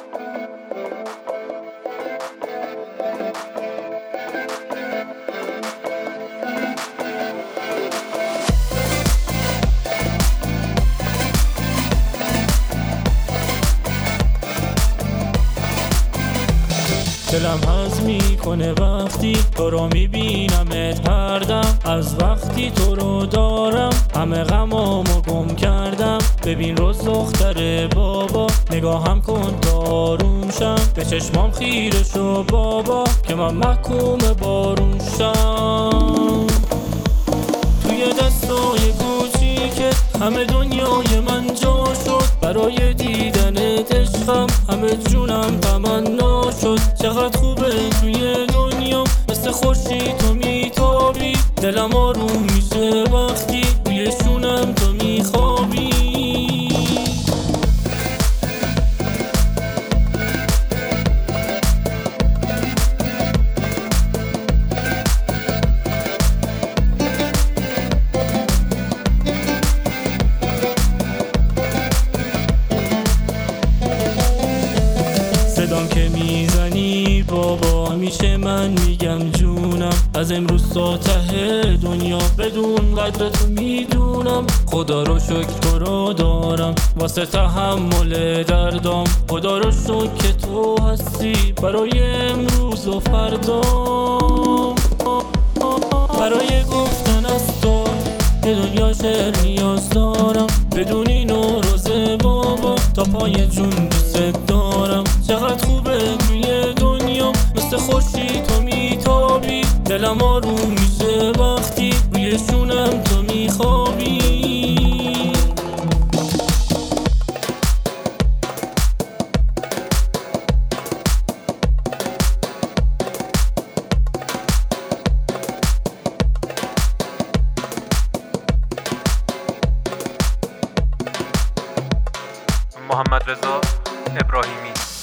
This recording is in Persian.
دلم حظ میکنه وقتی تو رو میبینمت هر دم، از وقتی تو رو دارم همه غمامو گم کردم. ببین روز دختر بابا، نگاهم کن تا آروم شم، به چشمام خیره شو بابا که من محکوم بارون شم. توی دستای کوچیکت همه دنیای من جا شد، برای دیدنت عشقم همه جونم تمنا شد. چقدر خوبه توی دنیا مثل خورشید تو میتابی، دلم آروم میشه وقتی توی شونم تو میخوابی. صدام که میزنی بابا همیشه من میگم جونم، از امروز تا ته دنیا بدون قدر تو میدونم. خدا رو شکر تو رو دارم واسه تحمل دردام، خدا رو شکر که تو هستی برای امروز و فردا. برای گفتن از تو به دنیا شعر نیاز دارم، بدون اینو روزه بابا تا پای جون دوست دارم. چقدر خوبه توی دنیا مثل خورشید تو میتابی، دلم آروم میشه وقتی روی شونم تو میخوابی. محمد رضا ابراهیمی.